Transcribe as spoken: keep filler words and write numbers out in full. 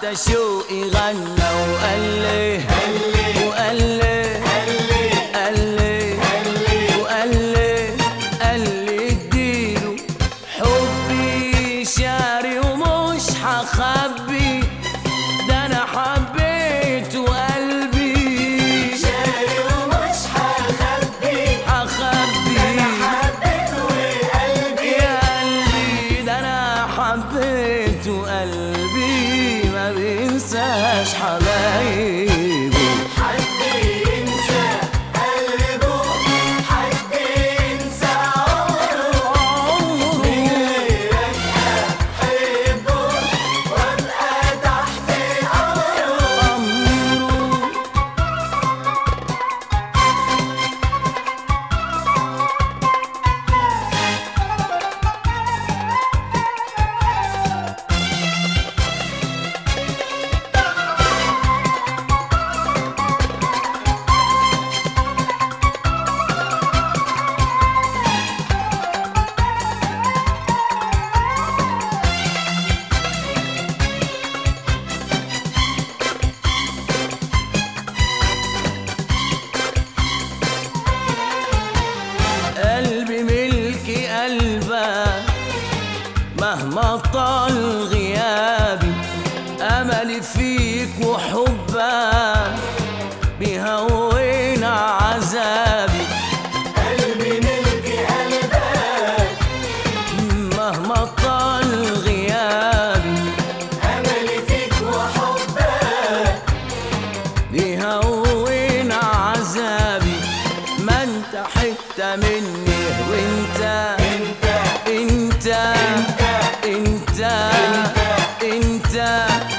حتى شوقي غنى وقال لي وقال لي قال لي وقال لي قال لي اديله حبي شاري ومش هخبي، ده انا حبيت وقلبي شاري ومش هخبي هخبي، ده انا حبيت وقلبي يا قلبي ده انا حبيت وقلبي ما بينساش حبايبه. حد ينسى قلبه، حد ينسى عمره، مين غيرك أحبه وأبقى تحت أمره. قلبي ملكي قلبك مهما طال غيابي، أملي فيك وحبك بيهون عذابي. قلبي ملك قلبك مهما طال غيابي، أملي فيك وحبك بيهون عذابي. ما انت حتة مني وانت انت انت انت انت انت, انت